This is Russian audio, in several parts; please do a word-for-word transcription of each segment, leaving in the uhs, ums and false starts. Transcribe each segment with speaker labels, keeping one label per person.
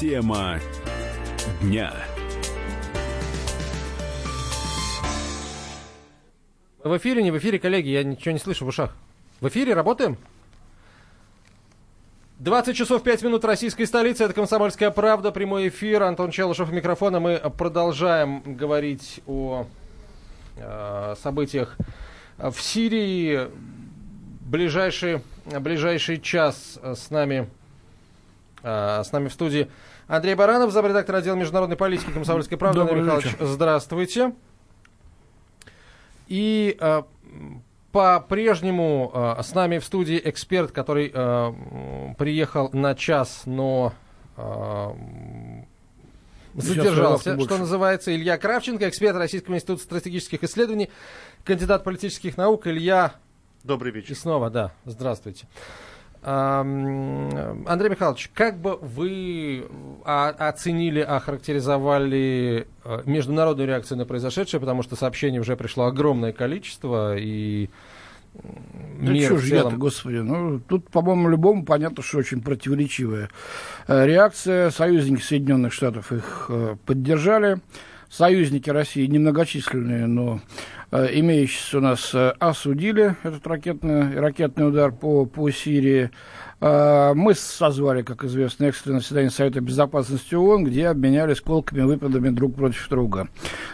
Speaker 1: Тема дня.
Speaker 2: В эфире, не в эфире, коллеги, я ничего не слышу в ушах. В эфире, работаем? двадцать часов пять минут, российской столицы, это «Комсомольская правда», прямой эфир, Антон Челышев у микрофона. Мы продолжаем говорить о э, событиях в Сирии. Ближайший, ближайший час с нами, э, с нами в студии Андрей Баранов, замредактор отдела международной политики «Комсомольской правды». Андрей Михайлович, здравствуйте. И э, по-прежнему э, с нами в студии эксперт, который э, приехал на час, но э, задержался, что называется. Илья Кравченко, эксперт Российского института стратегических исследований, кандидат политических наук. Илья,
Speaker 3: добрый вечер.
Speaker 2: И снова, да, здравствуйте. Андрей Михайлович, как бы вы оценили, охарактеризовали международную реакцию на произошедшее, потому что сообщений уже пришло огромное количество, и
Speaker 4: да
Speaker 2: мир
Speaker 4: что
Speaker 2: в
Speaker 4: ж
Speaker 2: целом...
Speaker 4: я-то, господи, ну, тут, по-моему, любому понятно, что очень противоречивая реакция. Союзники Соединенных Штатов их поддержали. Союзники России немногочисленные, но э, имеющиеся у нас, э, осудили этот ракетный, ракетный удар по, по Сирии. Э, мы созвали, как известно, экстренное заседание Совета Безопасности ООН, где обменялись колкими выпадами друг против друга.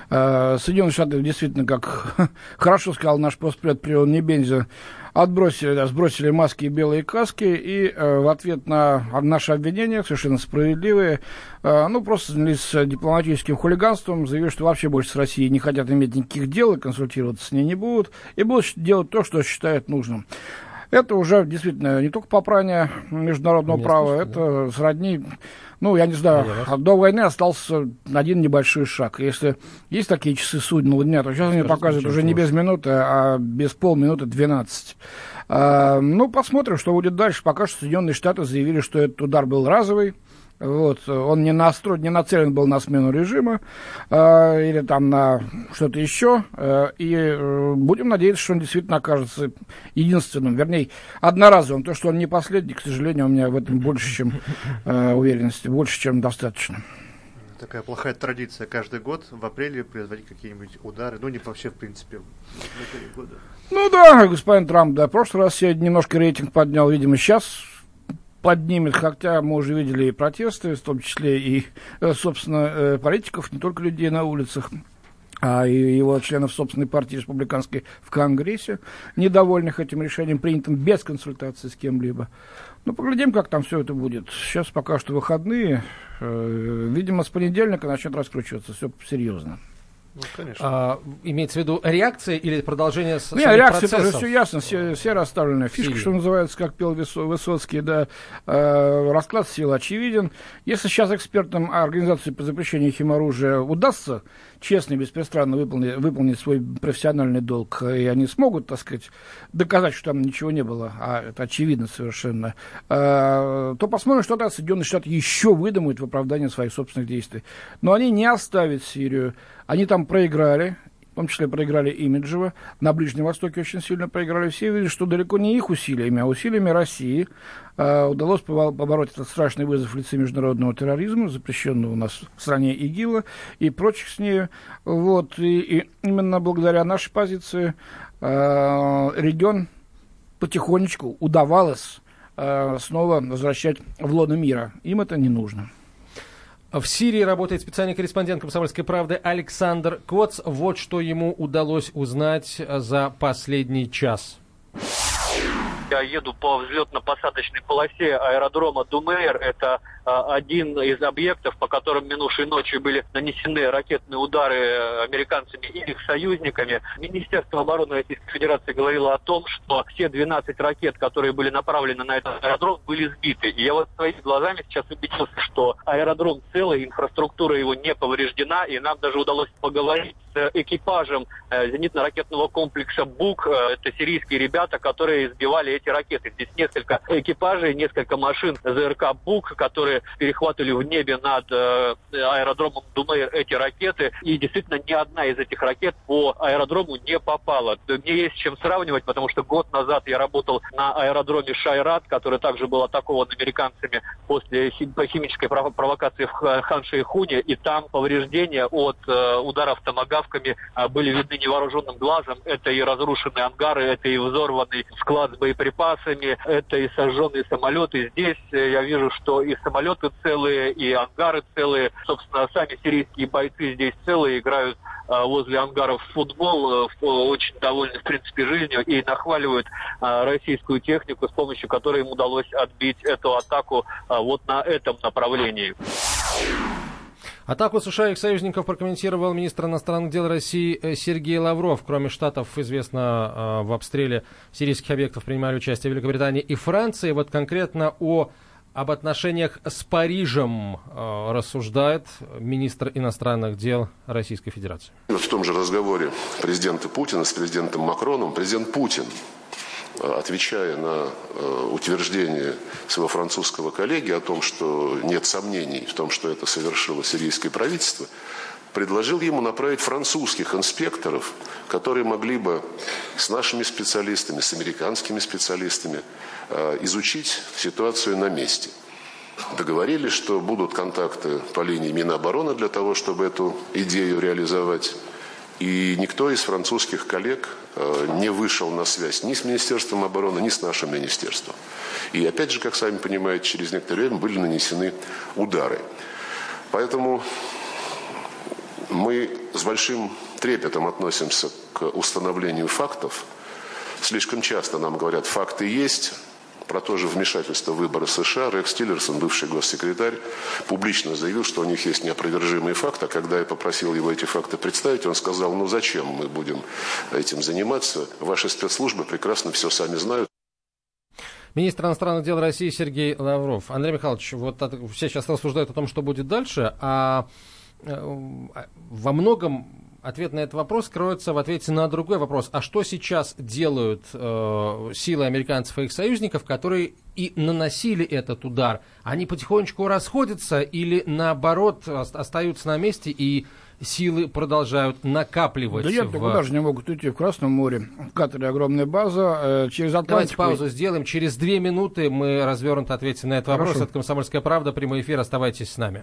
Speaker 4: Э, Соединенные Штаты действительно, как хорошо сказал наш постпред Прион Небензя, отбросили, да, сбросили маски и белые каски, и э, в ответ на наши обвинения, совершенно справедливые, э, ну, просто занялись дипломатическим хулиганством, заявили, что вообще больше с Россией не хотят иметь никаких дел, и консультироваться с ней не будут, и будут делать то, что считают нужным. Это уже действительно не только попрание международного права, слышно, это да? Сродни, ну, я не знаю, я до войны остался один небольшой шаг. Если есть такие часы судного дня, то сейчас они показывают уже не без минуты, а без полминуты двенадцать. А, ну, посмотрим, что будет дальше. Пока что Соединенные Штаты заявили, что этот удар был разовый. Вот, он не, настроен, не нацелен был на смену режима э, или там на что-то еще. Э, и э, будем надеяться, что он действительно окажется единственным, вернее, одноразовым. То, что он не последний, к сожалению, у меня в этом больше, чем э, уверенности, больше, чем достаточно.
Speaker 3: Такая плохая традиция каждый год в апреле производить какие-нибудь удары. Ну, не вообще, в принципе, в начале года.
Speaker 4: Ну да, господин Трамп, да, в прошлый раз я немножко рейтинг поднял, видимо, сейчас поднимет, хотя мы уже видели и протесты, в том числе и, собственно, политиков, не только людей на улицах, а и его членов собственной партии республиканской в Конгрессе, недовольных этим решением, принятым без консультации с кем-либо. Ну, поглядим, как там все это будет. Сейчас пока что выходные. Видимо, с понедельника начнет раскручиваться все серьезно.
Speaker 3: Ну, конечно.
Speaker 2: А, имеется в виду реакция или продолжение с
Speaker 4: Нет, реакция тоже все ясно, все, все расставлены. Фишка, что называется, как пел Высоцкий, да, э, расклад сил очевиден. Если сейчас экспертам Организации по запрещению химоружия удастся честно и беспристрастно выполнить, выполнить свой профессиональный долг, и они смогут, так сказать, доказать, что там ничего не было, а это очевидно совершенно, э, то посмотрим, что тогда Соединенные Штаты еще выдумают в оправдание своих собственных действий. Но они не оставят Сирию. Они там проиграли, в том числе проиграли имиджево, на Ближнем Востоке очень сильно проиграли. Все видели, что далеко не их усилиями, а усилиями России э, удалось побороть этот страшный вызов в лице международного терроризма, запрещенного у нас в стране ИГИЛа и прочих с нею. Вот, и, и именно благодаря нашей позиции э, регион потихонечку удавалось э, снова возвращать в лоно мира. Им это не нужно.
Speaker 2: В Сирии работает специальный корреспондент «Комсомольской правды» Александр Коц. Вот что ему удалось узнать за последний час.
Speaker 5: Я еду по взлетно-посадочной полосе аэродрома Думейр. Это а, один из объектов, по которым минувшей ночью были нанесены ракетные удары американцами и их союзниками. Министерство обороны Российской Федерации говорило о том, что все двенадцать ракет, которые были направлены на этот аэродром, были сбиты. И я вот своими глазами сейчас убедился, что аэродром целый, инфраструктура его не повреждена, и нам даже удалось поговорить с экипажем э, зенитно-ракетного комплекса «Бук». Э, это сирийские ребята, которые сбивали эти ракеты. Здесь несколько экипажей, несколько машин ЗРК «Бук», которые перехватывали в небе над э, аэродромом Думейр эти ракеты. И действительно ни одна из этих ракет по аэродрому не попала. Мне есть с чем сравнивать, потому что год назад я работал на аэродроме Шайрат, который также был атакован американцами после хим- химической провокации в Хан-Шейхуне, и там повреждения от э, ударов томагавками э, были видны невооруженным глазом. Это и разрушенные ангары, это и взорванный склад с боеприпасами, это и сожженные самолеты. Здесь э, я вижу, что и самолеты целые, и ангары целые. Собственно, сами сирийские бойцы здесь целые, играют э, возле ангаров в футбол, э, очень довольны, в принципе, жизнью и нахваливают э, российскую технику, с помощью которой им удалось отбить эту атаку э, вот на этом направлении.
Speaker 2: Атаку США и их союзников прокомментировал министр иностранных дел России Сергей Лавров. Кроме Штатов, известно, в обстреле сирийских объектов принимали участие Великобритания и Франция. Вот конкретно о, об отношениях с Парижем э, рассуждает министр иностранных дел Российской Федерации.
Speaker 6: В том же разговоре президента Путина с президентом Макроном президент Путин, отвечая на э, утверждение своего французского коллеги о том, что нет сомнений в том, что это совершило сирийское правительство, предложил ему направить французских инспекторов, которые могли бы с нашими специалистами, с американскими специалистами э, изучить ситуацию на месте. Договорились, что будут контакты по линии Минобороны для того, чтобы эту идею реализовать. И никто из французских коллег э, не вышел на связь ни с Министерством обороны, ни с нашим министерством. И опять же, как сами понимаете, через некоторое время были нанесены удары. Поэтому мы с большим трепетом относимся к установлению фактов. Слишком часто нам говорят, факты есть. Про то же вмешательство в выборы США Рекс Тиллерсон, бывший госсекретарь, публично заявил, что у них есть неопровержимые факты. А когда я попросил его эти факты представить, он сказал, ну зачем мы будем этим заниматься? Ваши спецслужбы прекрасно все сами знают.
Speaker 2: Министр иностранных дел России Сергей Лавров. Андрей Михайлович, вот все сейчас рассуждают о том, что будет дальше, а во многом ответ на этот вопрос кроется в ответе на другой вопрос. А что сейчас делают э, силы американцев и их союзников, которые и наносили этот удар? Они потихонечку расходятся или, наоборот, остаются на месте и силы продолжают накапливать?
Speaker 4: Да нет, в... куда же не могут уйти? В Красном море. В Катаре огромная база. Э, через Атлантику...
Speaker 2: Давайте паузу сделаем. Через две минуты мы развернуто ответим на этот Хорошо. вопрос. Это «Комсомольская правда». Прямой эфир. Оставайтесь с нами.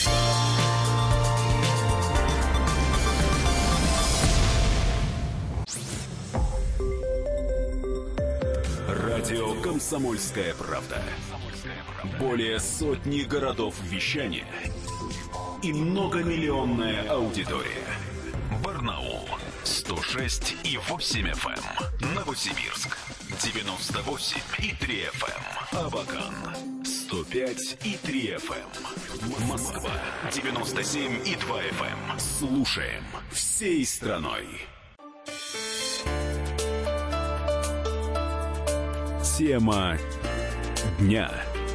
Speaker 1: «Комсомольская правда». Более сотни городов вещания и многомиллионная аудитория. Барнаул сто шесть и восемь эф эм, Новосибирск девяносто восемь и три эф эм, Абакан сто пять и три эф эм, Москва девяносто семь и два эф эм. Слушаем всей страной. Тема дня.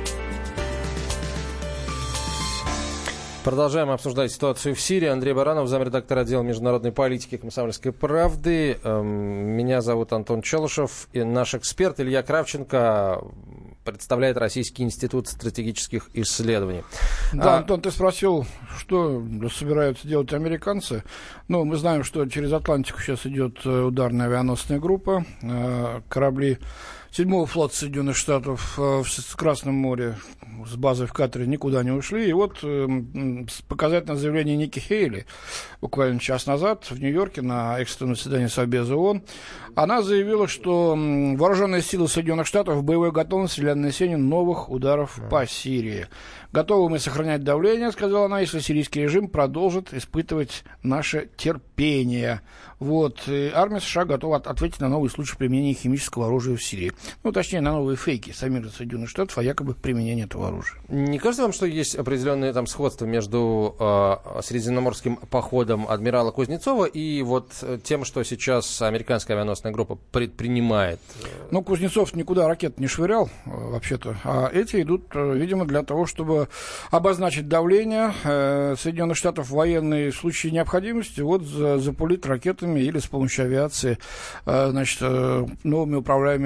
Speaker 2: Продолжаем обсуждать ситуацию в Сирии. Андрей Баранов, замредактор отдела международной политики «Комсомольской правды». Меня зовут Антон Челышев. И наш эксперт Илья Кравченко представляет Российский институт стратегических исследований.
Speaker 4: Да,
Speaker 2: а...
Speaker 4: Антон, ты спросил, что собираются делать американцы. Ну, мы знаем, что через Атлантику сейчас идет ударная авианосная группа. Корабли седьмого флота Соединенных Штатов в Красном море с базой в Катаре никуда не ушли. И вот э, показательное заявление Ники Хейли буквально час назад в Нью-Йорке на экстренном заседании Совбеза ООН. Она заявила, что э, вооруженные силы Соединенных Штатов в боевой готовности для нанесения новых ударов mm. по Сирии. Готовы мы сохранять давление, сказала она, если сирийский режим продолжит испытывать наше терпение. Вот. И армия США готова от- ответить на новый случай применения химического оружия в Сирии. Ну, точнее, на новые фейки самих Соединенных Штатов о якобы применении этого оружия.
Speaker 2: Не кажется вам, что есть определенное там сходство между э, средиземноморским походом адмирала Кузнецова и вот тем, что сейчас американская авианосная группа предпринимает?
Speaker 4: Ну, Кузнецов никуда ракет не швырял, вообще-то. А эти идут, видимо, для того, чтобы обозначить давление э, Соединенных Штатов в военной в случае необходимости, вот запулить ракетами или с помощью авиации, э, значит, э, новыми управляемыми бомбами.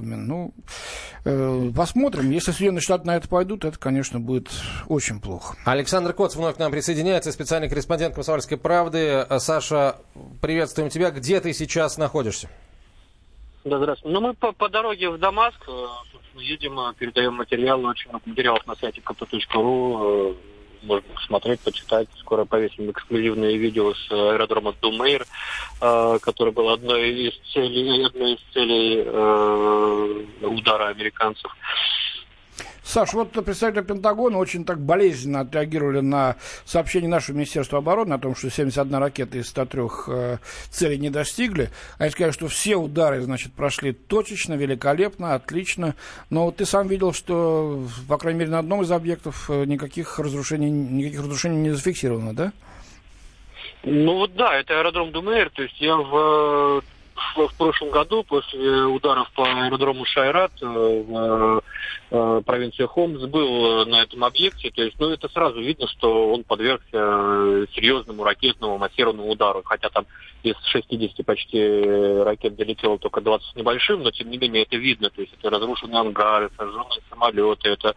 Speaker 4: бомбами. Ну, э, посмотрим. Если Соединенные Штаты на это пойдут, это, конечно, будет очень плохо.
Speaker 2: Александр Коц вновь к нам присоединяется, специальный корреспондент «Комсомольской правды». Саша, приветствуем тебя. Где ты сейчас находишься?
Speaker 5: Да, здравствуйте. Ну, мы по, по дороге в Дамаск, мы едем, передаем материалы, очень много материалов на сайте ка пэ точка ру. Можно посмотреть, почитать. Скоро повесим эксклюзивное видео с аэродрома Думейр, э, который был одной из целей, одной из целей э, удара американцев.
Speaker 4: Саш, вот представители Пентагона очень так болезненно отреагировали на сообщение нашего Министерства обороны о том, что семьдесят одна ракета из ста трёх э, целей не достигли. Они сказали, что все удары, значит, прошли точечно, великолепно, отлично. Но вот ты сам видел, что, по крайней мере, на одном из объектов никаких разрушений, никаких разрушений не зафиксировано, да?
Speaker 5: Ну вот да, это аэродром Думейр. То есть я в... В, в прошлом году, после ударов по аэродрому Шайрат в э, провинции Хомс, был на этом объекте. То есть, ну, это сразу видно, что он подвергся серьезному ракетному массированному удару. Хотя там из шестидесяти почти ракет долетело только двадцать с небольшим, но тем не менее это видно. То есть это разрушенные ангары, сожженные самолеты, это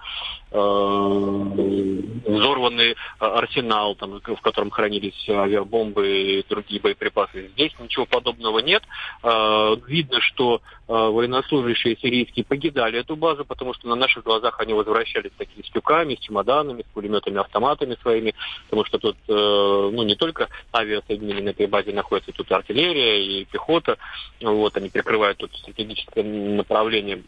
Speaker 5: э, взорванный арсенал, там, в котором хранились авиабомбы и другие боеприпасы. Здесь ничего подобного нет. Видно, что военнослужащие сирийские покидали эту базу, потому что на наших глазах они возвращались такими с тюками, с чемоданами, с пулеметами, автоматами своими, потому что тут ну, не только авиасоединения на этой базе находятся, тут и артиллерия, и пехота. Вот, они прикрывают тут стратегическое направление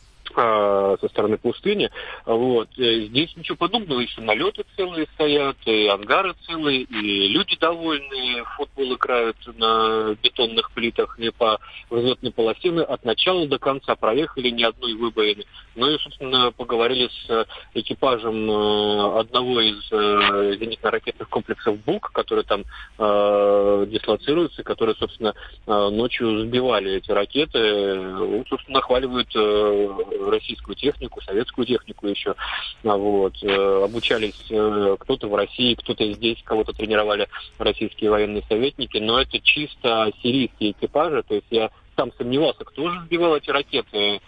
Speaker 5: со стороны пустыни. Вот. Здесь ничего подобного. И самолеты целые стоят, и ангары целые, и люди довольные. Футбол играют на бетонных плитах и по взлетной полосе. От начала до конца проехали ни одной выбоины. Ну и, собственно, поговорили с экипажем одного из зенитно-ракетных комплексов БУК, который там э, дислоцируется, которые, собственно, ночью сбивали эти ракеты. Ну, собственно, нахваливают э, российскую технику, советскую технику еще. Вот. Обучались кто-то в России, кто-то здесь, кого-то тренировали российские военные советники, но это чисто сирийские экипажи. То есть я сам сомневался, кто же сбивал эти ракеты.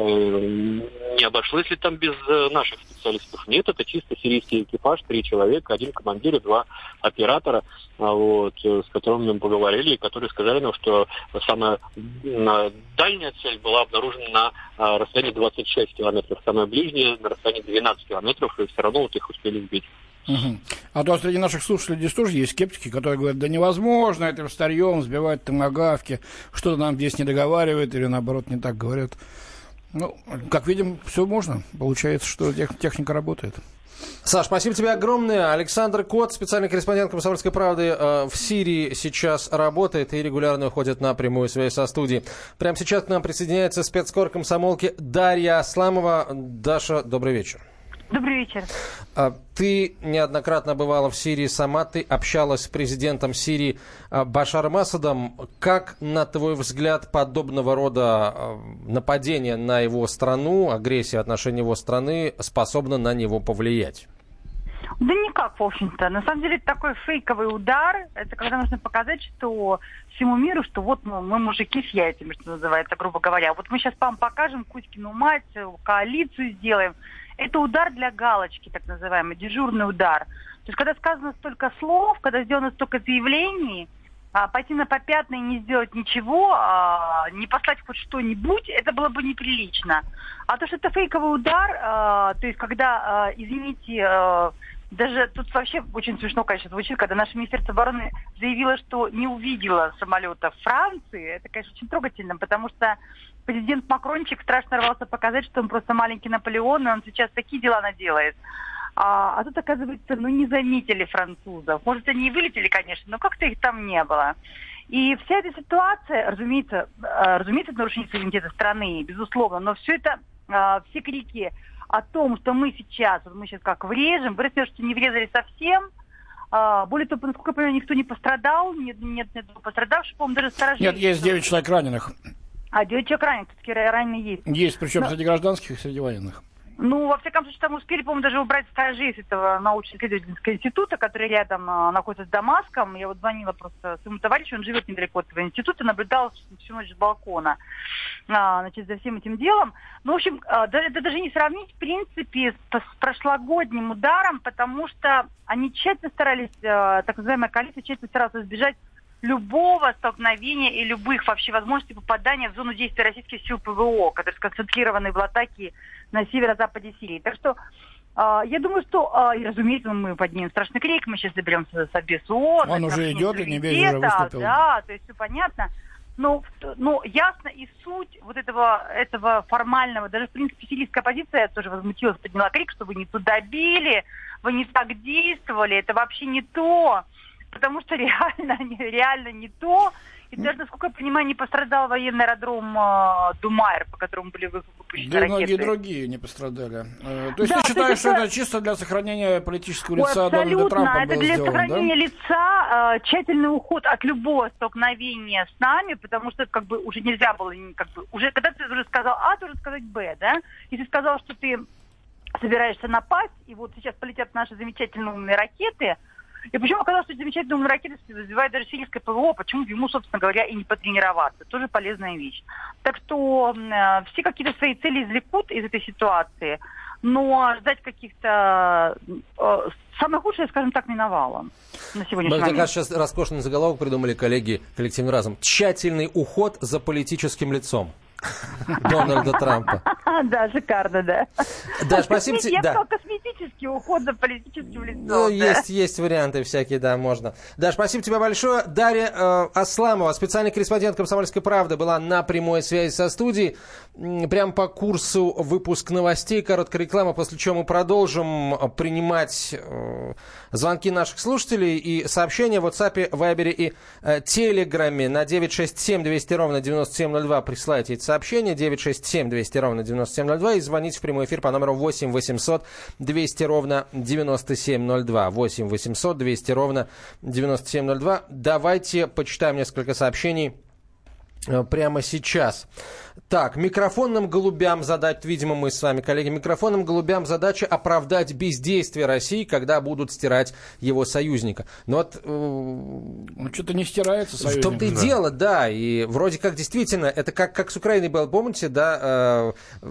Speaker 5: Не обошлось ли там без наших специалистов? Нет, это чисто сирийский экипаж, три человека, один командир и два оператора, вот, с которыми мы поговорили, и которые сказали нам, что самая дальняя цель была обнаружена на расстоянии двадцать шесть километров, самая ближняя на расстоянии двенадцать километров, и все равно вот их успели сбить.
Speaker 4: Угу. А то среди наших слушателей здесь тоже есть скептики, которые говорят, да невозможно этим старьем сбивать томагавки, что-то нам здесь не договаривает или наоборот не так говорят. Ну, как видим, все можно. Получается, что тех, техника работает.
Speaker 2: Саш, спасибо тебе огромное. Александр Коц, специальный корреспондент «Комсомольской правды», э, в Сирии сейчас работает и регулярно уходит на прямую связь со студией. Прямо сейчас к нам присоединяется спецкор комсомолки Дарья Асламова. Даша, добрый вечер.
Speaker 7: Добрый вечер.
Speaker 2: Ты неоднократно бывала в Сирии сама, ты общалась с президентом Сирии Башаром Асадом. Как, на твой взгляд, подобного рода нападение на его страну, агрессия в отношении его страны способна на него повлиять?
Speaker 7: Да никак, в общем-то. На самом деле, это такой фейковый удар. Это когда нужно показать, что всему миру, что вот мы, мы мужики с яйцами, что называется, грубо говоря. Вот мы сейчас вам покажем Кузькину мать, коалицию сделаем. Это удар для галочки, так называемый, дежурный удар. То есть, когда сказано столько слов, когда сделано столько заявлений, а, пойти на попятный и не сделать ничего, а, не послать хоть что-нибудь, это было бы неприлично. А то, что это фейковый удар, а, то есть, когда, а, извините, а, даже тут вообще очень смешно, конечно, звучит, когда наше Министерство обороны заявило, что не увидело самолета в Франции. Это, конечно, очень трогательно, потому что президент Макрончик страшно рвался показать, что он просто маленький Наполеон, и он сейчас такие дела наделает. А, а тут, оказывается, ну не заметили французов. Может, они и вылетели, конечно, но как-то их там не было. И вся эта ситуация, разумеется, разумеется, это нарушение суверенитета страны, безусловно, но все это, все крики о том, что мы сейчас, вот мы сейчас как врежем, выяснилось, что не врезали совсем. А, более того, насколько я понимаю, никто не пострадал, нет, нет, нет пострадавших, по-моему, даже сторожей.
Speaker 4: Нет, есть девять человек раненых.
Speaker 7: А, девять человек раненых, все-таки раненые есть.
Speaker 4: Есть, причем
Speaker 7: Но...
Speaker 4: среди гражданских и среди военных.
Speaker 7: Ну, во всяком случае, там успели, по-моему, даже убрать стражей с этого научно-исследовательского института, который рядом а, находится с Дамаском. Я вот звонила просто своему товарищу, он живет недалеко от этого института, наблюдал всю ночь с балкона, а, значит, за всем этим делом. Ну, в общем, а, да, это даже не сравнить, в принципе, с, с прошлогодним ударом, потому что они тщательно старались, а, так называемая коалиция, тщательно старалась избежать любого столкновения и любых вообще возможностей попадания в зону действия российских сил ПВО, которые сконцентрированы в атаке на северо-западе Сирии. Так что э, я думаю, что, э, и, разумеется, мы поднимем страшный крик, мы сейчас доберемся в Совбез ООН.
Speaker 4: Он уже идет, и Небезин уже выступил.
Speaker 7: Да, то есть все понятно. Но, но ясно и суть вот этого, этого формального, даже, в принципе, сирийская оппозиция тоже возмутилась, подняла крик, что вы не туда били, вы не так действовали, это вообще не то. Потому что реально, реально не то. И даже, насколько я понимаю, не пострадал военный аэродром э, Думайр, по которому были выпущены
Speaker 4: да,
Speaker 7: ракеты.
Speaker 4: Да, многие другие не пострадали. Э, то есть
Speaker 7: да,
Speaker 4: ты считаешь, что
Speaker 7: это...
Speaker 4: это чисто для сохранения политического
Speaker 7: Ой,
Speaker 4: лица Дональда Трампа
Speaker 7: это
Speaker 4: было
Speaker 7: для
Speaker 4: сделано,
Speaker 7: сохранения
Speaker 4: да?
Speaker 7: лица, э, тщательный уход от любого столкновения с нами, потому что как бы уже нельзя было, как бы, уже, когда ты уже сказал А, ты уже сказать Б, да? Если сказал, что ты собираешься напасть, и вот сейчас полетят наши замечательные умные ракеты. И почему оказалось, что замечательные умные ракеты сбивает даже сирийское ПВО, почему ему, собственно говоря, и не потренироваться. Тоже полезная вещь. Так что э, все какие-то свои цели извлекут из этой ситуации, но ждать каких-то... Э, самое худшее, скажем так, миновало на сегодняшний момент.
Speaker 2: Мне кажется, сейчас роскошный заголовок придумали коллеги коллективным разом. Тщательный уход за политическим лицом Дональда Трампа.
Speaker 7: Да, шикарно, да.
Speaker 2: Да, спасибо тебе.
Speaker 7: Я сказал, косметический уход за политическим лицом.
Speaker 2: Ну, есть, есть варианты всякие, да, можно. Да, спасибо тебе большое. Дарья э, Асламова, специальный корреспондент «Комсомольской правды», была на прямой связи со студией. Прямо по курсу выпуск новостей, короткая реклама, после чего мы продолжим принимать э, звонки наших слушателей и сообщения в WhatsApp, Вайбере и э, Телеграме на девять шесть семь двести ровно девяносто семь ноль два. Присылайте эти сообщения девять шесть семь двести ровно девяносто семь ноль два и звоните в прямой эфир по номеру восемь восемьсот двести ровно девяносто семь ноль два. восемь восемьсот двести ровно девяносто семь ноль два. Давайте почитаем несколько сообщений прямо сейчас. Так, микрофонным голубям задать, видимо, мы с вами, коллеги, микрофонным голубям задача оправдать бездействие России, когда будут стирать его союзника. Но вот... Э,
Speaker 4: ну, что-то не стирается союзник.
Speaker 2: В том-то и да. дело, да. И вроде как действительно, это как, как с Украиной было, помните, да, э,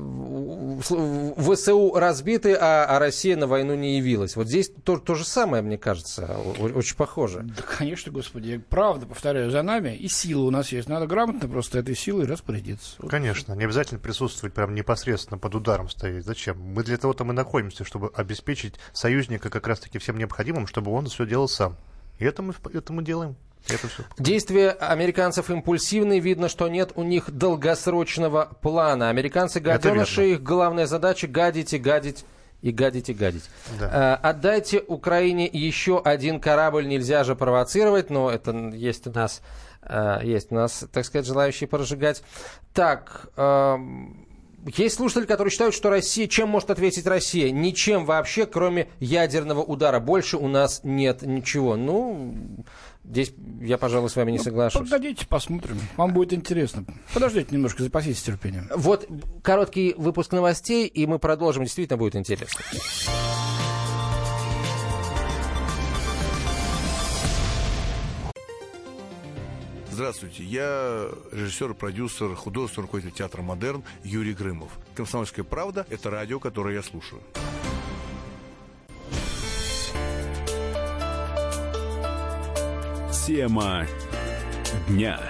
Speaker 2: ВСУ разбиты, а, а Россия на войну не явилась. Вот здесь то, то же самое, мне кажется, очень похоже.
Speaker 4: Да, конечно, господи. Правда, повторяю, за нами и сила у нас есть. Надо грамотно просто этой силой распорядиться.
Speaker 3: Конечно, не обязательно присутствовать прям непосредственно под ударом стоять. Зачем? Мы для того там и находимся, чтобы обеспечить союзника как раз-таки всем необходимым, чтобы он все делал сам. И это мы, это мы делаем. Это все.
Speaker 2: Действия американцев импульсивны. Видно, что нет у них долгосрочного плана. Американцы гаденыши, их главная задача гадить и гадить. И гадить, и гадить. Да. А, отдайте Украине еще один корабль, нельзя же провоцировать, но это есть у нас, а, есть у нас, так сказать, желающие поразжигать. Так, а, есть слушатели, которые считают, что Россия, чем может ответить Россия? Ничем вообще, кроме ядерного удара. Больше у нас нет ничего. Ну, здесь я, пожалуй, с вами не ну, соглашусь.
Speaker 4: Погодите, посмотрим. Вам будет интересно. Подождите немножко, запаситесь терпением.
Speaker 2: Вот короткий выпуск новостей, и мы продолжим. Действительно будет интересно.
Speaker 8: Здравствуйте, я режиссер, продюсер, художественный руководитель театра «Модерн» Юрий Грымов. «Комсомольская правда» — это радио, которое я слушаю.
Speaker 1: Тема дня.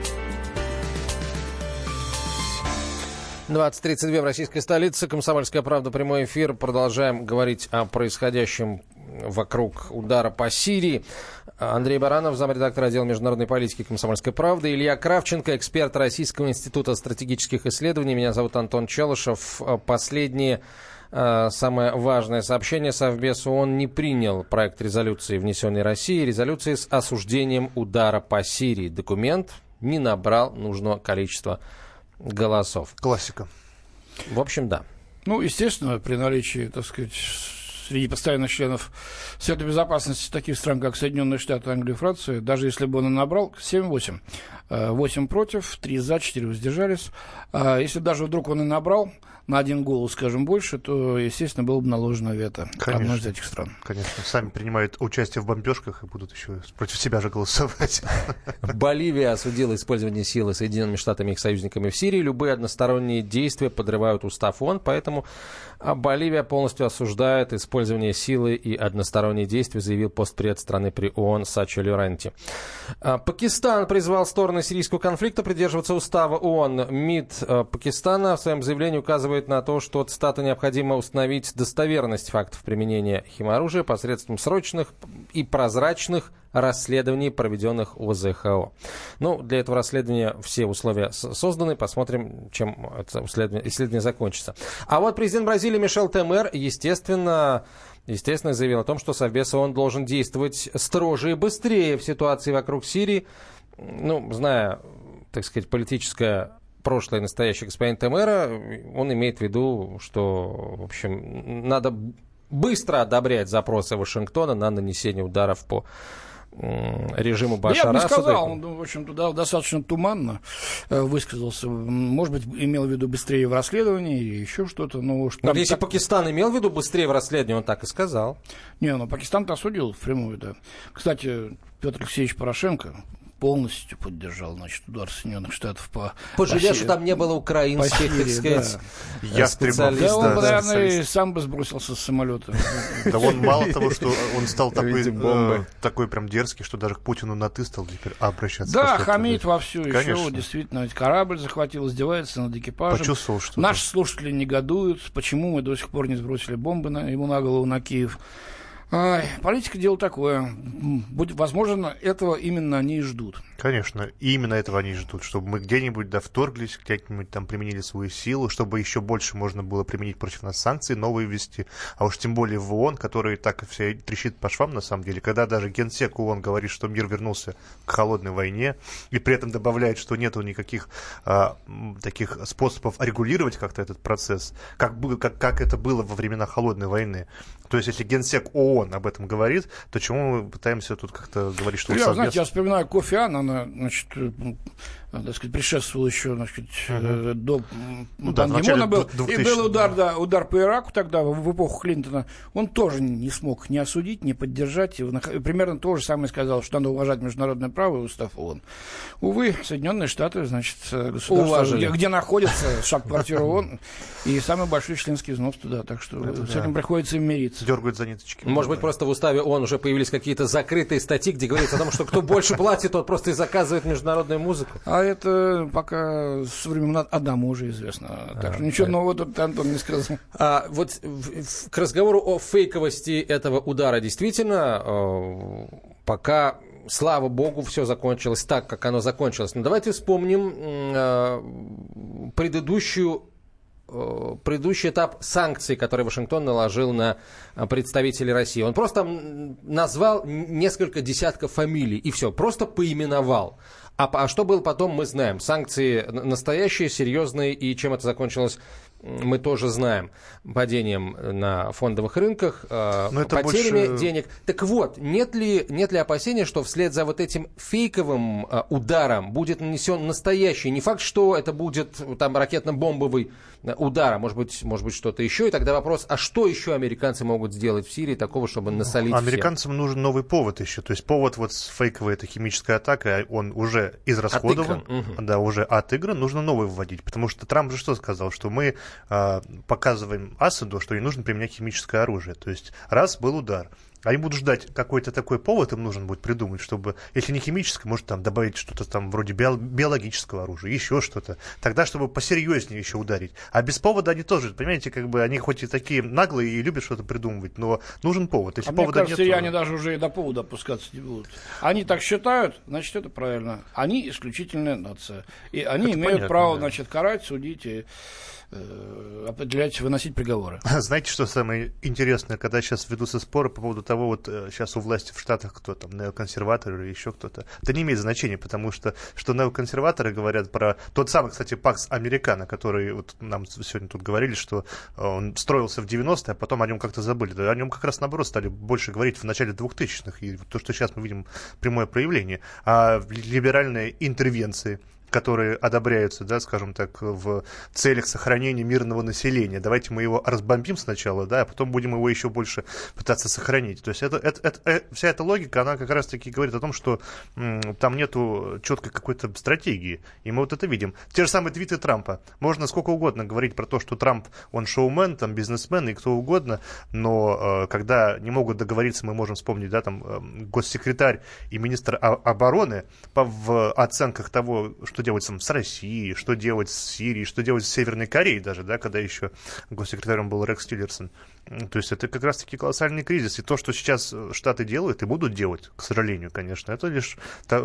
Speaker 2: двадцать тридцать два в российской столице. «Комсомольская правда», прямой эфир. Продолжаем говорить о происходящем вокруг удара по Сирии. Андрей Баранов, замредактор отдела международной политики «Комсомольской правды». Илья Кравченко, эксперт Российского института стратегических исследований. Меня зовут Антон Челышев. Последнее, самое важное сообщение. Совбез ООН не принял проект резолюции, внесенной Россией. Резолюции с осуждением удара по Сирии. Документ не набрал нужного количества голосов.
Speaker 3: Классика.
Speaker 2: В общем, да.
Speaker 4: Ну, естественно, при наличии, так сказать, среди постоянных членов Совета Безопасности таких стран, как Соединенные Штаты, Англия и Франция, даже если бы он и набрал семь-восемь. восемь против, три за, четыре воздержались. Если даже вдруг он и набрал на один голос, скажем, больше, то, естественно, было бы наложено вето одной из этих стран.
Speaker 3: Конечно. Сами принимают участие в бомбежках и будут еще против себя же голосовать.
Speaker 2: Боливия осудила использование силы Соединенными Штатами и их союзниками в Сирии. Любые односторонние действия подрывают устав ООН, поэтому Боливия полностью осуждает использование силы и односторонние действия, заявил постпред страны при ООН Сачо Лоранти. Пакистан призвал стороны сирийского конфликта придерживаться устава ООН. МИД Пакистана в своем заявлении указывает на то, что, цитата, необходимо установить достоверность фактов применения химоружия посредством срочных и прозрачных расследований, проведенных о зэ ха о. Ну, для этого расследования все условия созданы. Посмотрим, чем это исследование, исследование закончится. А вот президент Бразилии Мишел Темер, естественно, естественно, заявил о том, что Совбез ООН должен действовать строже и быстрее в ситуации вокруг Сирии. Ну, зная, так сказать, политическое прошлое и настоящее господина Темера, он имеет в виду, что, в общем, надо быстро одобрять запросы Вашингтона на нанесение ударов по режиму Башара Асада.
Speaker 4: Я бы не сказал, он, в общем, туда достаточно туманно э, высказался. Может быть, имел в виду быстрее в расследовании или еще что-то. Но, что
Speaker 2: но если
Speaker 4: так...
Speaker 2: Пакистан имел в виду быстрее в расследовании, он так и сказал.
Speaker 4: Не, ну Пакистан-то осудил впрямую, да. Кстати, Петр Алексеевич Порошенко полностью поддержал, значит, удар Соединенных Штатов по...
Speaker 2: Пожалел, что там не было украинских, так сказать,
Speaker 3: да. специалистов.
Speaker 4: Да, он, да, наверное, сам бы сбросился с самолета.
Speaker 3: Да он мало того, что он стал такой, такой прям дерзкий, что даже к Путину на «ты» стал теперь обращаться.
Speaker 4: Да, хамит вовсю еще, действительно, ведь корабль захватил, издевается над экипажем.
Speaker 3: Почувствовал что-то.
Speaker 4: Наши слушатели негодуют, почему мы до сих пор не сбросили бомбы на, ему на голову, на Киев. Ай, политика дело такое. Будь, возможно, этого именно они и ждут.
Speaker 3: Конечно, и именно этого они и ждут, чтобы мы где-нибудь да вторглись, где-нибудь там применили свою силу, чтобы еще больше можно было применить против нас санкции, новые ввести, а уж тем более в ООН, который так все трещит по швам на самом деле, когда даже генсек ООН говорит, что мир вернулся к холодной войне, и при этом добавляет, что нету никаких а, таких способов регулировать как-то этот процесс, как, как, как это было во времена холодной войны. То есть, если генсек ООН об этом говорит, то чему мы пытаемся тут как-то говорить, что...
Speaker 4: Я,
Speaker 3: совместно...
Speaker 4: знаете, я вспоминаю Кофи Аннан, она, значит, так сказать, предшествовала еще, значит, uh-huh. до ну, да, Пан Ги Муна был. И был удар, да, удар по Ираку тогда, в, в эпоху Клинтона. Он тоже не смог ни осудить, ни поддержать. Его. Примерно то же самое сказал, что надо уважать международное право и устав ООН. Увы, Соединенные Штаты, значит, государство, где, где находится штаб-квартира ООН, и самый большой членский взнос туда. Так что это, с этим да. приходится им мириться.
Speaker 3: Дергают за ниточки.
Speaker 2: Может быть, просто в уставе ООН уже появились какие-то закрытые статьи, где говорится о том, что кто больше платит, тот просто и заказывает международную музыку.
Speaker 4: А это пока со времен Адама уже известно. Так а, что ничего а... нового тут Антон не сказал.
Speaker 2: А, вот в, в, к разговору о фейковости этого удара действительно э, пока, слава богу, все закончилось так, как оно закончилось. Но давайте вспомним э, предыдущую предыдущий этап санкций, который Вашингтон наложил на представителей России. Он просто назвал несколько десятков фамилий, и все, просто поименовал. А, а что было потом, мы знаем. Санкции настоящие, серьезные, и чем это закончилось, мы тоже знаем. Падением на фондовых рынках, э, потерями больше... денег. Так вот, нет ли, нет ли опасения, что вслед за вот этим фейковым э, ударом будет нанесен настоящий? Не факт, что это будет там ракетно-бомбовый удар, а может быть, может быть что-то еще. И тогда вопрос, а что еще американцы могут сделать в Сирии такого, чтобы насолить всем?
Speaker 3: Американцам нужен новый повод еще. То есть повод вот с фейковой этой химической атакой, он уже израсходован, угу. да, уже отыгран, нужно новый вводить. Потому что Трамп же что сказал? Что мы э, показываем Асаду, что не нужно применять химическое оружие. То есть раз был удар. Они будут ждать какой-то такой повод, им нужен будет придумать, чтобы, если не химическое, может там добавить что-то там вроде био- биологического оружия, еще что-то. Тогда, чтобы посерьезнее еще ударить. А без повода они тоже, понимаете, как бы они хоть и такие наглые и любят что-то придумывать, но нужен повод. Если
Speaker 4: а
Speaker 3: повода
Speaker 4: мне кажется,
Speaker 3: нет, то...
Speaker 4: они даже уже и до повода опускаться не будут. Они так считают, значит, это правильно. Они исключительная нация. И они это имеют понятно, право, да. значит, карать, судить и э, определять, выносить приговоры.
Speaker 3: Знаете, что самое интересное, когда сейчас ведутся споры по поводу того, вот сейчас у власти в Штатах кто там, неоконсерваторы или еще кто-то, это не имеет значения, потому что, что неоконсерваторы говорят про тот самый, кстати, Пакс Американо, который вот нам сегодня тут говорили, что он строился в девяностые, а потом о нем как-то забыли. Да, о нем как раз наоборот стали больше говорить в начале двухтысячных, и то, что сейчас мы видим прямое проявление. А либеральные интервенции, которые одобряются, да, скажем так, в целях сохранения мирного населения. Давайте мы его разбомбим сначала, да, а потом будем его еще больше пытаться сохранить. То есть это, это, это, вся эта логика, она как раз-таки говорит о том, что м, там нету четкой какой-то стратегии. И мы вот это видим. Те же самые твиты Трампа. Можно сколько угодно говорить про то, что Трамп, он шоумен, там, бизнесмен и кто угодно, но э, когда не могут договориться, мы можем вспомнить, да, там, э, госсекретарь и министр обороны по, в оценках того, что делать с Россией, что делать с Сирией, что делать с Северной Кореей даже, да, когда еще госсекретарем был Рекс Тиллерсон. То есть это как раз-таки колоссальный кризис. И то, что сейчас Штаты делают и будут делать, к сожалению, конечно, это лишь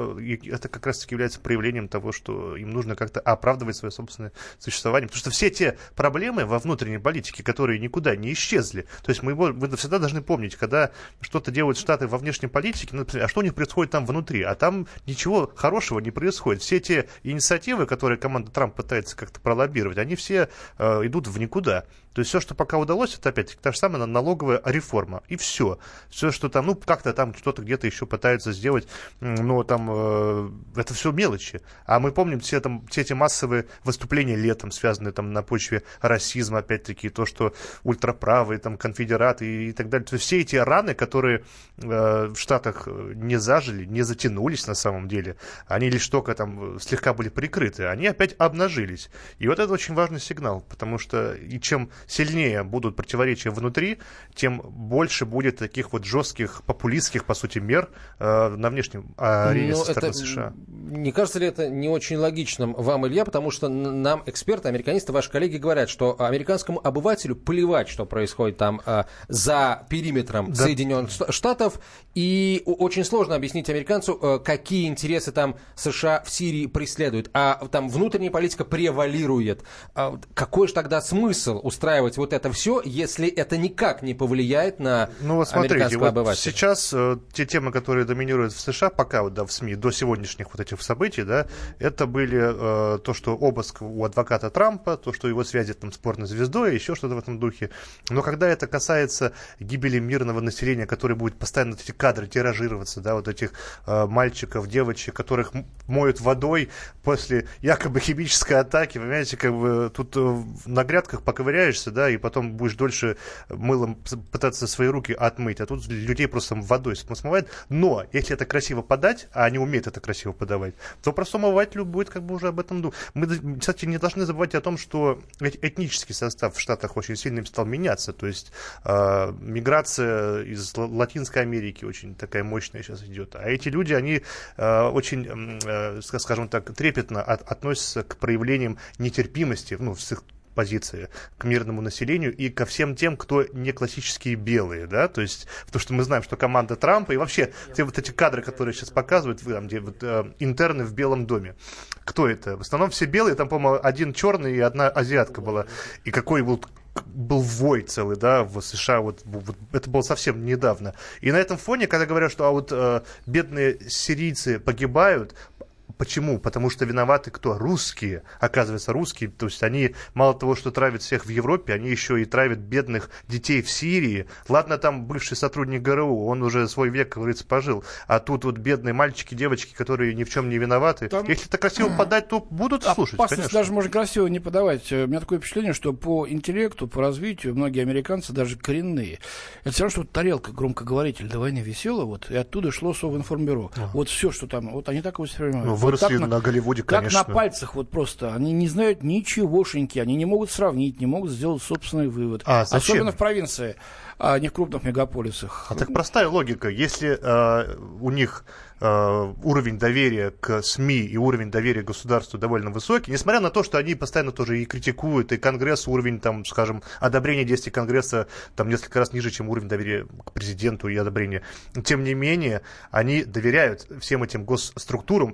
Speaker 3: это как раз-таки является проявлением того, что им нужно как-то оправдывать свое собственное существование. Потому что все те проблемы во внутренней политике, которые никуда не исчезли, то есть мы, мы всегда должны помнить, когда что-то делают Штаты во внешней политике, ну, а что у них происходит там внутри? А там ничего хорошего не происходит. Все те инициативы, которые команда Трампа пытается как-то пролоббировать, они все э, идут в никуда. То есть все, что пока удалось, это опять-таки та же самая налоговая реформа. И все. Все, что там, ну, как-то там что-то где-то еще пытаются сделать, но там э, это все мелочи. А мы помним все, там, все эти массовые выступления летом, связанные там на почве расизма, опять-таки, то, что ультраправые, там, конфедераты и, и так далее. То есть все эти раны, которые э, в Штатах не зажили, не затянулись на самом деле, они лишь только там слегка были прикрыты, они опять обнажились. И вот это очень важный сигнал, потому что и чем сильнее будут противоречия внутри, тем больше будет таких вот жестких популистских, по сути, мер э, на внешнем арене со стороны США.
Speaker 2: Не кажется ли это не очень логичным вам, Илья, потому что нам эксперты, американисты, ваши коллеги говорят, что американскому обывателю плевать, что происходит там э, за периметром да. Соединенных Штатов, и очень сложно объяснить американцу, э, какие интересы там США в Сирии преследуют, а там внутренняя политика превалирует. А какой же тогда смысл устраивать вот это все, если это никак не повлияет на
Speaker 3: ну, вот смотрите,
Speaker 2: американского
Speaker 3: вот
Speaker 2: обывателя?
Speaker 3: Сейчас э, те темы, которые доминируют в США, пока вот, да, в СМИ, до сегодняшних вот этих событий, да, это были э, то, что обыск у адвоката Трампа, то, что его связи там с порнозвездой, еще что-то в этом духе. Но когда это касается гибели мирного населения, которое будет постоянно вот эти кадры тиражироваться, да, вот этих э, мальчиков, девочек, которых моют водой после якобы химической атаки, понимаете, как бы тут э, на грядках поковыряешься, да, и потом будешь дольше мылом пытаться свои руки отмыть, а тут людей просто водой смывает. Но если это красиво подать, а они умеют это красиво подавать, то простому обывателю будет как бы уже об этом думать. Мы, кстати, не должны забывать о том, что этнический состав в Штатах очень сильно стал меняться, то есть э, миграция из Латинской Америки очень такая мощная сейчас идет, а эти люди, они э, очень, э, скажем так, трепетно от, относятся к проявлениям нетерпимости, ну, с их позиции к мирному населению и ко всем тем, кто не классические белые, да, то есть, потому что мы знаем, что команда Трампа и вообще те вот эти кадры, которые сейчас показывают, там, где вот, э, интерны в Белом доме, кто это? В основном все белые, там, по-моему, один черный и одна азиатка была, и какой был был вой целый, да, в США, вот, вот это было совсем недавно. И на этом фоне, когда говорят, что а вот э, бедные сирийцы погибают, почему? Потому что виноваты кто? Русские. Оказывается, русские. То есть они мало того, что травят всех в Европе, они еще и травят бедных детей в Сирии. Ладно, там бывший сотрудник ГРУ, он уже свой век, как говорится, пожил. А тут вот бедные мальчики, девочки, которые ни в чем не виноваты. Там... Если это красиво подать, то будут слушать,
Speaker 4: опасность даже можно красиво не подавать. У меня такое впечатление, что по интеллекту, по развитию многие американцы, даже коренные, это все равно, что вот тарелка громкоговоритель до войны висела, вот, и оттуда шло Совинформбюро. Ага. Вот все, что там, вот они так его воспринимают.
Speaker 3: Выросли
Speaker 4: вот
Speaker 3: на, на Голливуде, конечно.
Speaker 4: Как на пальцах вот просто. Они не знают ничегошеньки, они не могут сравнить, не могут сделать собственный вывод.
Speaker 3: А,
Speaker 4: особенно в провинции, а не в крупных мегаполисах.
Speaker 3: А так простая логика. Если э, у них э, уровень доверия к СМИ и уровень доверия к государству довольно высокий, несмотря на то, что они постоянно тоже и критикуют, и Конгресс, уровень, там, скажем, одобрения действий Конгресса там несколько раз ниже, чем уровень доверия к президенту и одобрения. Тем не менее, они доверяют всем этим госструктурам, и, не,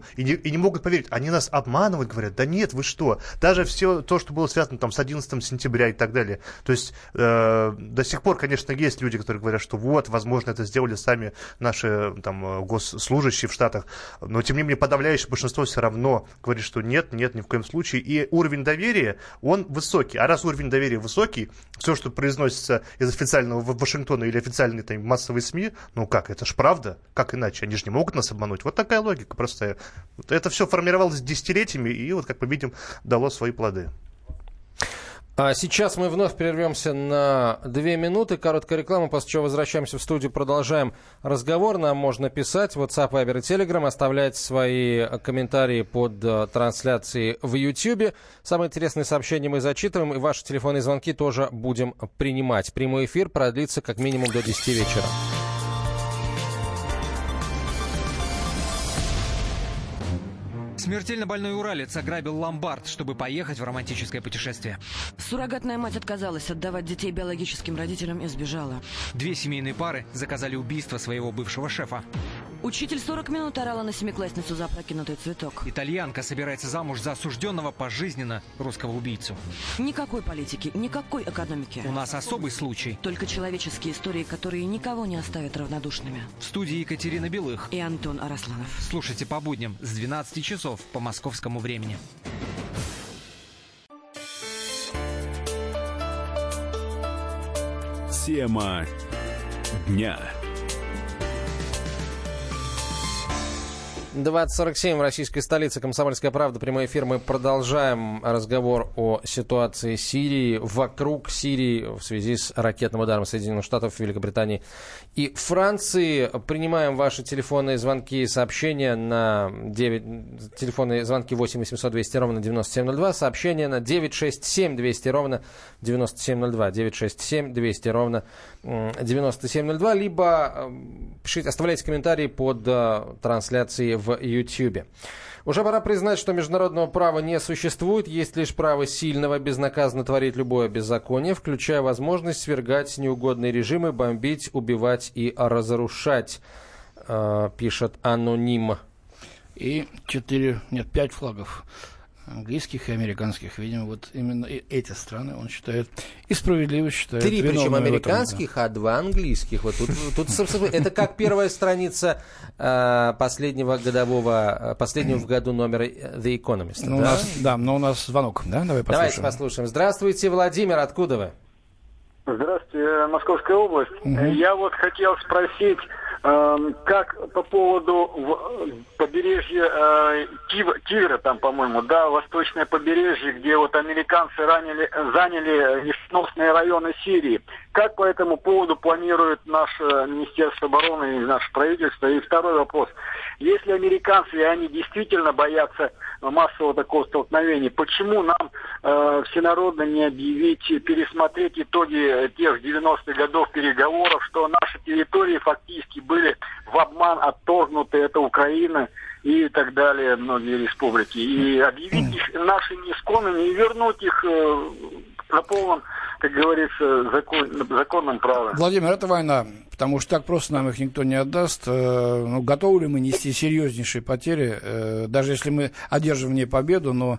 Speaker 3: и не могут поверить. Они нас обманывают, говорят, да нет, вы что? Даже все то, что было связано там с одиннадцатого сентября и так далее. То есть э, до сих пор, конечно, есть люди, которые говорят, что вот, возможно, это сделали сами наши там госслужащие в Штатах, но тем не менее подавляющее большинство все равно говорит, что нет, нет, ни в коем случае. И уровень доверия, он высокий. А раз уровень доверия высокий, все, что произносится из официального Вашингтона или официальной там, массовой СМИ, ну как, это ж правда, как иначе? Они же не могут нас обмануть. Вот такая логика простая. Это все формировалось десятилетиями и вот, как мы видим, дало свои плоды.
Speaker 2: А сейчас мы вновь прервемся на две минуты. Короткая реклама, после чего возвращаемся в студию, продолжаем разговор. Нам можно писать в WhatsApp, Viber и Telegram, оставлять свои комментарии под uh, трансляцией в YouTube. Самые интересные сообщения мы зачитываем, и ваши телефонные звонки тоже будем принимать. Прямой эфир продлится как минимум до десяти вечера.
Speaker 9: Смертельно больной уралец ограбил ломбард, чтобы поехать в романтическое путешествие.
Speaker 10: Суррогатная мать отказалась отдавать детей биологическим родителям и сбежала.
Speaker 9: Две семейные пары заказали убийство своего бывшего шефа.
Speaker 10: Учитель сорок минут орала на семиклассницу за опрокинутый цветок.
Speaker 9: Итальянка собирается замуж за осужденного пожизненно русского убийцу.
Speaker 10: Никакой политики, никакой экономики.
Speaker 9: У нас особый случай.
Speaker 10: Только человеческие истории, которые никого не оставят равнодушными.
Speaker 9: В студии Екатерина Белых
Speaker 10: и Антон Арасланов.
Speaker 9: Слушайте по будням с двенадцати часов по московскому времени.
Speaker 1: Тема дня.
Speaker 2: двадцать сорок семь в российской столице. Комсомольская правда. Прямой эфир. Мы продолжаем разговор о ситуации Сирии, вокруг Сирии в связи с ракетным ударом Соединенных Штатов, Великобритании и Франции. Принимаем ваши телефонные звонки и сообщения на девять... телефонные звонки восемь восемьсот двести ровно девяносто семь ноль два. Сообщения на девять шесть семь двести ровно девяносто семь ноль два. девять шесть семь двести ровно девяносто семь ноль два. Либо пишите, оставляйте комментарии под uh, трансляцией в YouTube. Уже пора признать, что международного права не существует, есть лишь право сильного безнаказанно творить любое беззаконие, включая возможность свергать неугодные режимы, бомбить, убивать и разрушать, э, пишет аноним.
Speaker 4: И четыре, нет, пять флагов английских и американских. Видимо, вот именно эти страны он считает и справедливо считает.
Speaker 2: Три, причем американских, а два английских. Вот тут, тут, это как первая страница э, последнего годового, последнего в году номера The Economist.
Speaker 4: Ну,
Speaker 2: да?
Speaker 4: У нас, да, но у нас звонок, да? Давай послушаем.
Speaker 2: Давайте послушаем. Здравствуйте, Владимир, откуда вы?
Speaker 11: Здравствуйте, Московская область. Угу. Я вот хотел спросить, как по поводу побережья Тигра, там, по-моему, да, восточное побережье, где вот американцы ранили, заняли несносные районы Сирии. Как по этому поводу планирует наше Министерство обороны и наше правительство? И второй вопрос. Если американцы, и они действительно боятся массового такого столкновения, почему нам э, всенародно не объявить, пересмотреть итоги тех девяностых годов переговоров, что наши территории фактически были в обман отторгнуты, это Украина и так далее, многие республики, и объявить их нашими исконными и вернуть их э, на полном, как говорится, закон, законном праве.
Speaker 4: Владимир, это война, потому что так просто нам их никто не отдаст. Ну, готовы ли мы нести серьезнейшие потери, даже если мы одержим в ней победу, но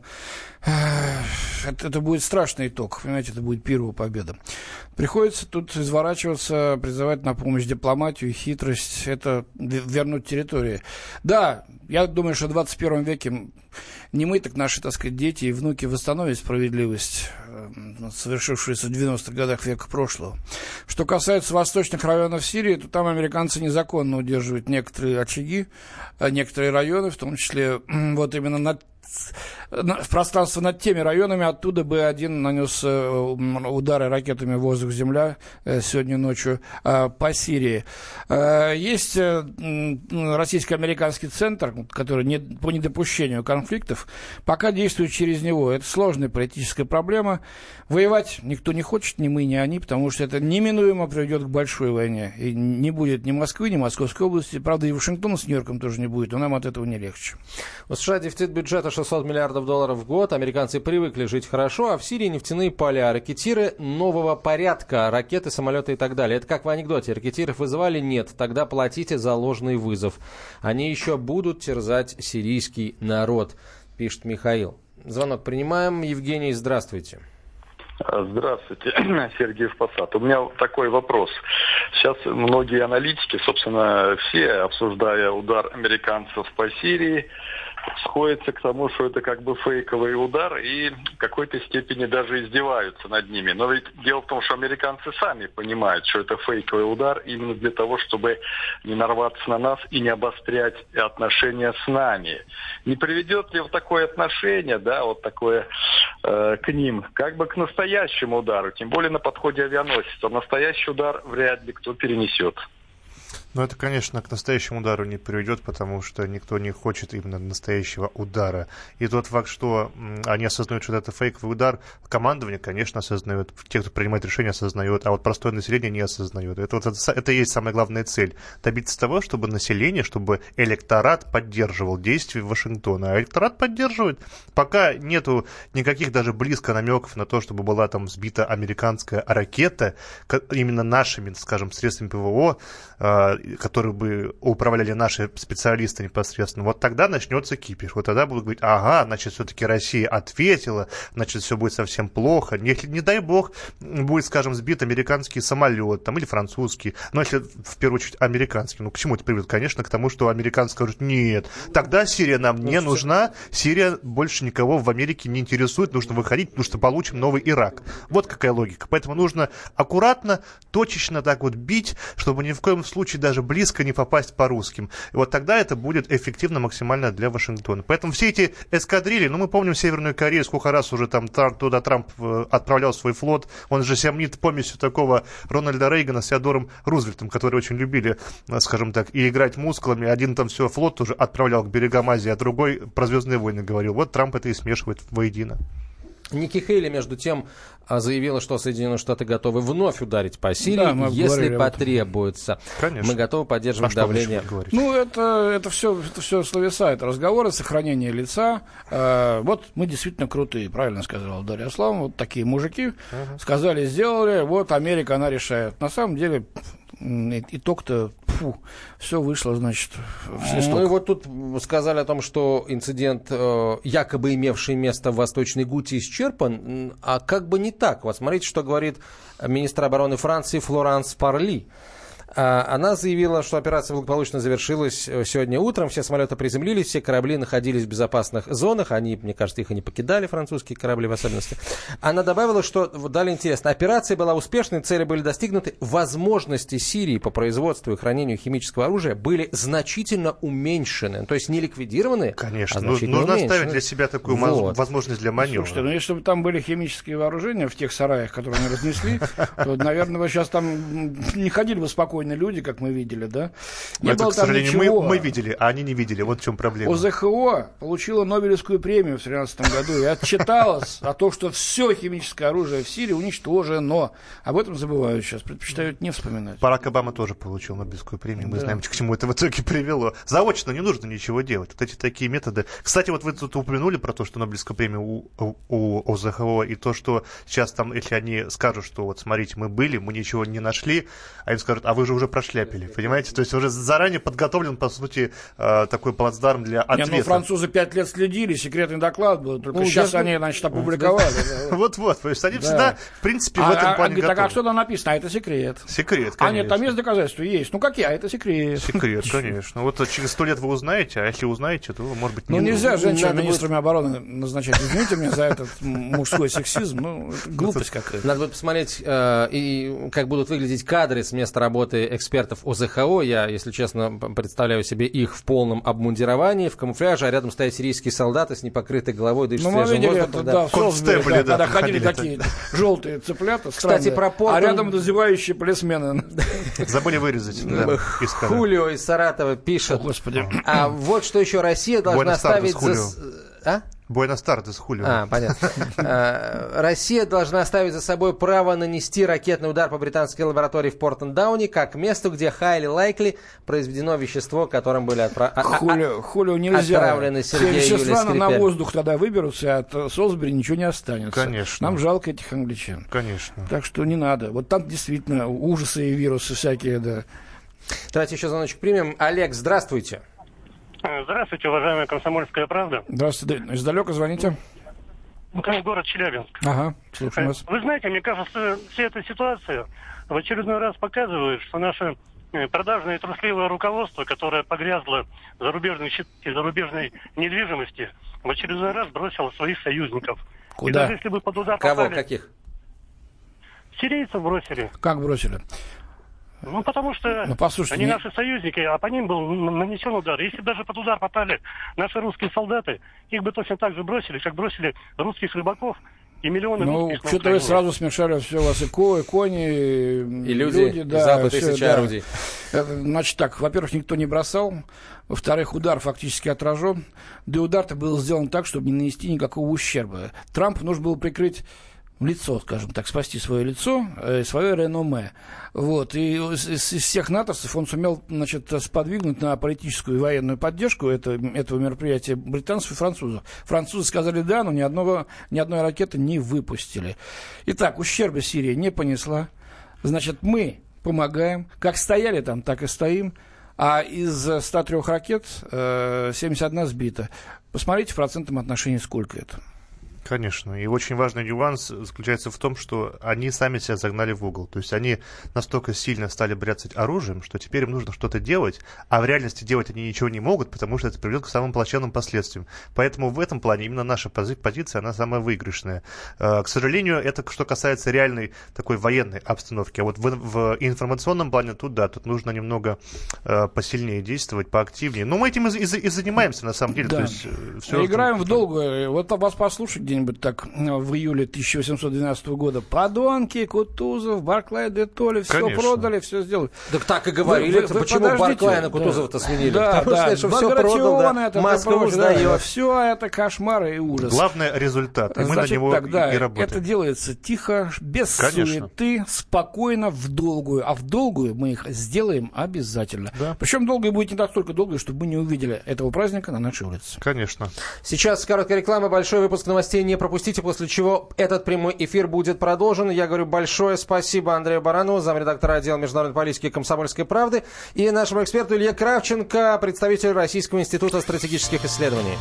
Speaker 4: это, это будет страшный итог, понимаете, это будет первая победа. Приходится тут изворачиваться, призывать на помощь дипломатию, хитрость, это вернуть территории. Да, я думаю, что в двадцать первом веке не мы, так наши, так сказать, дети и внуки восстановят справедливость, совершившуюся в девяностых годах века прошлого. Что касается восточных районов Сирии, то там американцы незаконно удерживают некоторые очаги, некоторые районы, в том числе вот именно над в пространство над теми районами, оттуда Бэ один нанес удары ракетами воздух-земля сегодня ночью по Сирии. Есть российско-американский центр, который не, по недопущению конфликтов, пока действует через него. Это сложная политическая проблема. Воевать никто не хочет, ни мы, ни они, потому что это неминуемо приведет к большой войне. И не будет ни Москвы, ни Московской области. Правда, и Вашингтон с Нью-Йорком тоже не будет, но нам от этого не легче.
Speaker 2: У США дефицит бюджета шестьсот миллиардов долларов в год. Американцы привыкли жить хорошо, а в Сирии нефтяные поля, ракетиры нового порядка, ракеты, самолеты и так далее. Это как в анекдоте. Ракетиров вызывали? Нет. Тогда платите за ложный вызов. Они еще будут терзать сирийский народ, пишет Михаил. Звонок принимаем. Евгений, здравствуйте.
Speaker 12: Здравствуйте, Сергей Посад. У меня такой вопрос. Сейчас многие аналитики, собственно, все, обсуждая удар американцев по Сирии, сходятся к тому, что это как бы фейковый удар и в какой-то степени даже издеваются над ними. Но ведь дело в том, что американцы сами понимают, что это фейковый удар именно для того, чтобы не нарваться на нас и не обострять отношения с нами. Не приведет ли вот такое отношение, да, вот такое э, к ним, как бы к настоящему удару, тем более на подходе авианосеца. Настоящий удар вряд ли кто перенесет.
Speaker 3: Ну, это, конечно, к настоящему удару не приведет, потому что никто не хочет именно настоящего удара. И тот факт, что м, они осознают, что это фейковый удар, командование, конечно, осознает, те, кто принимает решения, осознает, а вот простое население не осознает. Это, вот, это, это и есть самая главная цель. Добиться того, чтобы население, чтобы электорат поддерживал действия Вашингтона. А электорат поддерживает. Пока нету никаких даже близко намеков на то, чтобы была там сбита американская ракета, именно нашими, скажем, средствами ПВО, которые бы управляли наши специалисты непосредственно, вот тогда начнется кипиш. Вот тогда будут говорить, ага, значит, все-таки Россия ответила, значит, все будет совсем плохо. Если, не дай бог, будет, скажем, сбит американский самолет, там, или французский, но если, в первую очередь, американский, ну, к чему это приведет? Конечно, к тому, что американцы скажут, нет, тогда Сирия нам не нужна, Сирия больше никого в Америке не интересует, нужно выходить, потому что получим новый Ирак. Вот какая логика. Поэтому нужно аккуратно, точечно так вот бить, чтобы ни в коем случае даже близко не попасть по русским. И вот тогда это будет эффективно максимально для Вашингтона. Поэтому все эти эскадрильи, ну мы помним Северную Корею, сколько раз уже там туда Трамп отправлял свой флот, он же сямнит помесью такого Рональда Рейгана с Теодором Рузвельтом, которые очень любили, скажем так, и играть мускулами. Один там все флот тоже отправлял к берегам Азии, а другой про «Звездные войны» говорил. Вот Трамп это и смешивает воедино.
Speaker 2: Ники Хейли, между тем, заявила, что Соединенные Штаты готовы вновь ударить по Сирии,
Speaker 4: да,
Speaker 2: если потребуется.
Speaker 3: Конечно.
Speaker 2: Мы готовы поддерживать а давление.
Speaker 4: Ну, это, это, все, это все словеса, это разговоры, сохранение лица. Э, вот мы действительно крутые, правильно сказала Дарья Аславовна. Вот такие мужики uh-huh. сказали, сделали, вот Америка, она решает. На самом деле... итог-то, фу, все вышло, значит, в свисток.
Speaker 2: Ну и вот тут сказали о том, что инцидент, э, якобы имевший место в Восточной Гуте, исчерпан, а как бы не так. Вот смотрите, что говорит министр обороны Франции Флоранс Парли. Она заявила, что операция благополучно завершилась сегодня утром, все самолеты приземлились, все корабли находились в безопасных зонах, они, мне кажется, их и не покидали, французские корабли в особенности. Она добавила, что, далее интересно, операция была успешной, цели были достигнуты, возможности Сирии по производству и хранению химического оружия были значительно уменьшены, то есть не ликвидированы,
Speaker 3: конечно,
Speaker 2: а значительно
Speaker 3: нужно
Speaker 2: уменьшены.
Speaker 3: Оставить для себя такую вот. возможность для маневра.
Speaker 4: Слушайте, ну если бы там были химические вооружения в тех сараях, которые они разнесли, то, наверное, вы сейчас там не ходили бы спокойно люди, как мы видели, да?
Speaker 3: Не это, было к сожалению, мы, мы видели, а они не видели. Вот в чем проблема.
Speaker 4: ОЗХО получила Нобелевскую премию в две тысячи тринадцатом году и отчиталась о том, что все химическое оружие в Сирии уничтожено. Об этом забывают сейчас, предпочитают не вспоминать.
Speaker 3: Барак Обама тоже получил Нобелевскую премию. Мы да. знаем, к чему это в итоге привело. Заочно не нужно ничего делать. Вот эти такие методы. Кстати, вот вы тут упомянули про то, что Нобелевская премия у, у, у ОЗХО, и то, что сейчас там, если они скажут, что вот смотрите, мы были, мы ничего не нашли, а им скажут, а вы же уже прошли. Шляпили, понимаете? То есть уже заранее подготовлен, по сути, такой плацдарм для ответа.
Speaker 4: Не, ну, французы пять лет следили, секретный доклад был, только ну, сейчас я... они, значит, опубликовали.
Speaker 3: Вот-вот, то есть они всегда, в принципе, в этом плане готовы.
Speaker 4: Так, а что там написано? А это секрет.
Speaker 3: Секрет, конечно.
Speaker 4: А нет, там есть доказательства? Есть. Ну, какие? А это секрет.
Speaker 3: Секрет, конечно. Вот через сто лет вы узнаете, а если узнаете, то, может быть, не...
Speaker 4: Ну, нельзя женщин министрами обороны назначать. Извините меня за этот мужской сексизм, ну, глупость какая-то.
Speaker 2: Надо будет посмотреть, и как будут выглядеть кадры с места работы экспертов ОЗХО. Я, если честно, представляю себе их в полном обмундировании, в камуфляже, а рядом стоят сирийские солдаты с непокрытой головой, дышат
Speaker 4: ну,
Speaker 2: свежим воздухом.
Speaker 4: Это, да, в Солсбери, да, когда ходили такие желтые цыплята, кстати, про порт, а рядом дозевающие полисмены.
Speaker 3: Забыли вырезать.
Speaker 2: Хулио из Саратова пишет.
Speaker 4: Господи.
Speaker 2: А вот что еще Россия должна ставить за... А?
Speaker 3: Буэнос-Тартес, хулио.
Speaker 2: А, понятно. Россия должна оставить за собой право нанести ракетный удар по британской лаборатории в Портленд-Дауне как месту, где highly likely произведено вещество, которым были отправ...
Speaker 4: Хулио, хулио нельзя.
Speaker 2: отправлены Сергей и Юлия
Speaker 4: Вещества
Speaker 2: Скрипель.
Speaker 4: на воздух тогда выберутся, от Солсбери ничего не останется.
Speaker 3: Конечно.
Speaker 4: Нам жалко этих англичан.
Speaker 3: Конечно.
Speaker 4: Так что не надо. Вот там действительно ужасы и вирусы всякие, да.
Speaker 2: Давайте еще звоночек примем. Олег, здравствуйте.
Speaker 13: Здравствуйте, уважаемая «Комсомольская правда».
Speaker 4: Здравствуйте. Издалека звоните?
Speaker 13: Город Челябинск.
Speaker 4: Ага, слушаем вас.
Speaker 13: Вы знаете, мне кажется, вся эта ситуация в очередной раз показывает, что наше продажное и трусливое руководство, которое погрязло в зарубежной, в зарубежной недвижимости, в очередной раз бросило своих союзников.
Speaker 4: Куда?
Speaker 13: И даже если бы под удар
Speaker 2: Кого?
Speaker 13: попали...
Speaker 2: Каких?
Speaker 13: Сирийцев бросили.
Speaker 4: Как бросили?
Speaker 13: Ну, потому что
Speaker 4: ну, послушайте,
Speaker 13: они
Speaker 4: не...
Speaker 13: наши союзники, а по ним был нанесен удар. Если даже под удар попали наши русские солдаты, их бы точно так же бросили, как бросили русских рыбаков и миллионы
Speaker 4: ну,
Speaker 13: русских.
Speaker 4: Ну, что-то вы сразу смешали все, у вас и, ко, и кони,
Speaker 2: и люди,
Speaker 4: люди да,
Speaker 2: и залпы тысячи
Speaker 4: да.
Speaker 2: орудий.
Speaker 4: Значит так, во-первых, никто не бросал, во-вторых, удар фактически отражен, да и удар-то был сделан так, чтобы не нанести никакого ущерба. Трампу нужно было прикрыть лицо, скажем так, спасти свое лицо, э, свое реноме. Вот. И из, из всех натовцев он сумел, значит, сподвигнуть на политическую и военную поддержку это, этого мероприятия британцев и французов. Французы сказали да, но ни, одного, ни одной ракеты не выпустили. Итак, ущерба Сирия не понесла. Значит, мы помогаем. Как стояли там, так и стоим. А из ста трёх ракет э, семьдесят одна сбита. Посмотрите в процентном отношении, сколько это.
Speaker 3: Конечно. И очень важный нюанс заключается в том, что они сами себя загнали в угол. То есть они настолько сильно стали бряцать оружием, что теперь им нужно что-то делать, а в реальности делать они ничего не могут, потому что это приведет к самым плачевным последствиям. Поэтому в этом плане именно наша пози- позиция, она самая выигрышная. К сожалению, это что касается реальной такой военной обстановки. А вот в, в информационном плане тут, да, тут нужно немного э, посильнее действовать, поактивнее. Но мы этим и, и, и занимаемся, на самом деле.
Speaker 4: Да.
Speaker 3: То есть, все,
Speaker 4: играем
Speaker 3: что...
Speaker 4: в долгую. Вот вас послушать где-нибудь так в июле тысяча восемьсот двенадцатого года. Подонки, Кутузов, Барклай, де Толли, все
Speaker 3: Конечно.
Speaker 4: продали, все сделали.
Speaker 2: Так так и говорили.
Speaker 4: Вы, вы,
Speaker 2: почему
Speaker 4: вы
Speaker 2: Барклая на Кутузова-то
Speaker 4: да.
Speaker 2: сменили?
Speaker 4: Да,
Speaker 2: Потому
Speaker 4: да,
Speaker 2: что, что все продал, да.
Speaker 4: это,
Speaker 2: Москву
Speaker 4: это
Speaker 2: сдает.
Speaker 4: Да, все это кошмар и ужас.
Speaker 3: Главное результат. И мы
Speaker 4: Значит,
Speaker 3: на него
Speaker 4: так, да,
Speaker 3: и работаем.
Speaker 4: это делается тихо, без
Speaker 3: Конечно.
Speaker 4: суеты, спокойно, в долгую. А в долгую мы их сделаем обязательно.
Speaker 3: Да.
Speaker 4: Причем долгую будет не настолько долгой, чтобы мы не увидели этого праздника на нашей улице.
Speaker 3: Конечно.
Speaker 2: Сейчас короткая реклама, большой выпуск новостей не пропустите, после чего этот прямой эфир будет продолжен. Я говорю большое спасибо Андрею Баранову, замредактора отдела международной политики «Комсомольской правды», и нашему эксперту Илье Кравченко, представителю Российского института стратегических исследований.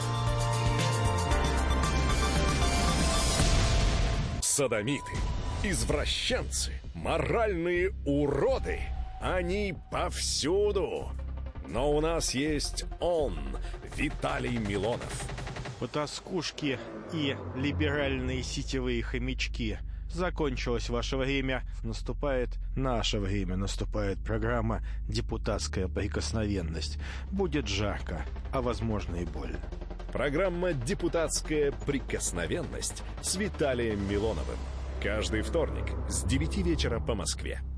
Speaker 14: Содомиты, извращенцы, моральные уроды. Они повсюду. Но у нас есть он, Виталий Милонов.
Speaker 15: Потаскушки и либеральные сетевые хомячки. Закончилось ваше время. Наступает наше время. Наступает программа «Депутатская прикосновенность». Будет жарко, а возможно и больно.
Speaker 14: Программа «Депутатская прикосновенность» с Виталием Милоновым. Каждый вторник с девяти вечера по Москве.